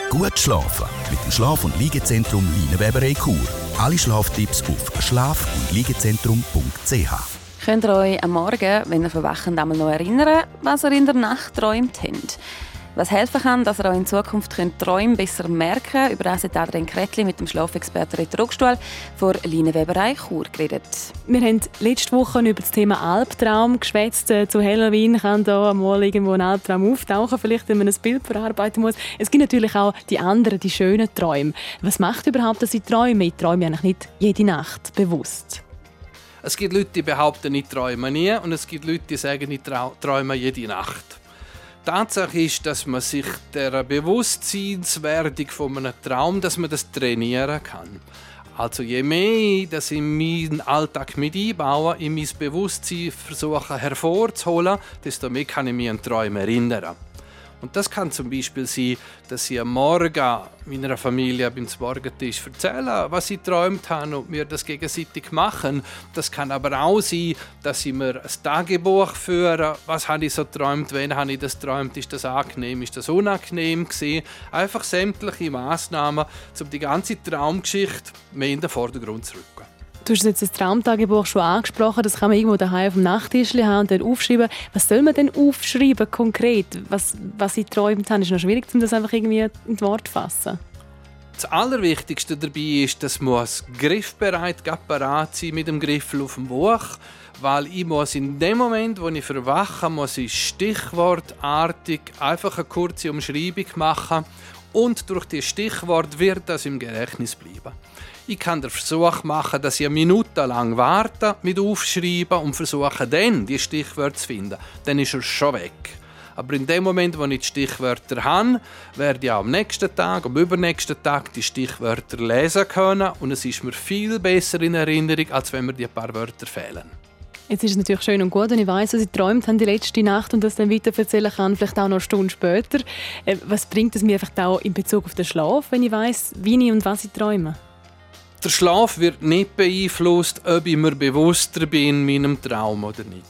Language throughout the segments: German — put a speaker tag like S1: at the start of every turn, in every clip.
S1: Gut schlafen mit dem Schlaf- und Liegezentrum Leinenweberei Chur. Alle Schlaftipps auf schlaf- und liegezentrum.ch.
S2: Könnt ihr euch am Morgen, wenn ihr verwacht, einmal noch erinnern, was ihr in der Nacht geträumt habt? Was helfen kann, dass ihr euch in Zukunft Träume besser merken könnt, über das hat Adrian Kretli mit dem Schlafexperten Reto Ruckstuhl von Leinenweberei Chur geredet.
S3: Wir haben letzte Woche über das Thema Albtraum geschwätzt. Zu Halloween kann da mal irgendwo ein Albtraum auftauchen, vielleicht wenn man ein Bild verarbeiten muss. Es gibt natürlich auch die anderen, die schönen Träume. Was macht überhaupt, dass ich träume? Ich träume eigentlich nicht jede Nacht bewusst.
S4: Es gibt Leute, die behaupten, ich träume nie, und es gibt Leute, die sagen, ich träume jede Nacht. Tatsache ist, dass man sich der Bewusstseinswerdung von einem Traum, dass man das trainieren kann. Also je mehr dass ich in meinen Alltag mit einbaue, in mein Bewusstsein versuche hervorzuholen, desto mehr kann ich mich an Träume erinnern. Und das kann zum Beispiel sein, dass ich am Morgen meiner Familie beim Morgentisch erzähle, was ich geträumt habe und wir das gegenseitig machen. Das kann aber auch sein, dass ich mir ein Tagebuch führe. Was habe ich so geträumt? Wann habe ich das geträumt? Ist das angenehm? Ist das unangenehm gewesen? Einfach sämtliche Massnahmen, um die ganze Traumgeschichte mehr in den Vordergrund zu rücken.
S3: Du hast jetzt das Traumtagebuch schon angesprochen. Das kann man irgendwo daheim auf dem Nachttisch haben und dann aufschreiben. Was soll man denn aufschreiben konkret? Was ich geträumt habe, ist noch schwierig, um das einfach irgendwie in Wort zu fassen.
S4: Das Allerwichtigste dabei ist, dass man griffbereit, parat sein mit dem Griffel auf dem Buch. Weil ich muss in dem Moment, wo ich verwache, muss ich stichwortartig einfach eine kurze Umschreibung machen. Und durch die Stichwort wird das im Gedächtnis bleiben. Ich kann den Versuch machen, dass ich eine Minute lang warte mit Aufschreiben und versuche dann, die Stichwörter zu finden. Dann ist er schon weg. Aber in dem Moment, wo ich die Stichwörter habe, werde ich auch am nächsten Tag, am übernächsten Tag die Stichwörter lesen können. Und es ist mir viel besser in Erinnerung, als wenn mir die paar Wörter fehlen.
S3: Jetzt ist es natürlich schön und gut, wenn ich weiss, was ich geträumt habe die letzte Nacht und das dann weiter erzählen kann, vielleicht auch noch eine Stunde später. Was bringt es mir einfach auch in Bezug auf den Schlaf, wenn ich weiss, wie ich und was ich träume?
S4: Der Schlaf wird nicht beeinflusst, ob ich mir bewusster bin in meinem Traum oder nicht.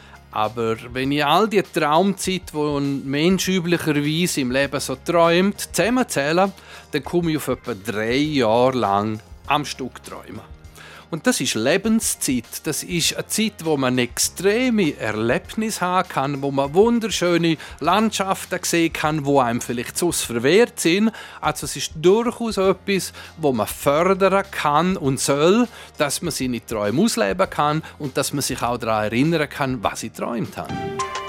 S4: Aber wenn ich all die Traumzeit, die ein Mensch üblicherweise im Leben so träumt, zusammenzähle, dann komme ich auf etwa 3 Jahre lang am Stück träumen. Und das ist Lebenszeit. Das ist eine Zeit, wo man extreme Erlebnisse haben kann, wo man wunderschöne Landschaften sehen kann, die einem vielleicht sonst verwehrt sind. Also es ist durchaus etwas, wo man fördern kann und soll, dass man seine Träume ausleben kann und dass man sich auch daran erinnern kann, was ich geträumt habe.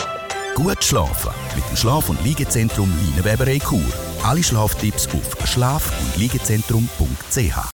S1: Gut schlafen mit dem Schlaf- und Liegezentrum Leinenweberei Chur. Alle Schlaftipps auf schlaf- und liegezentrum.ch.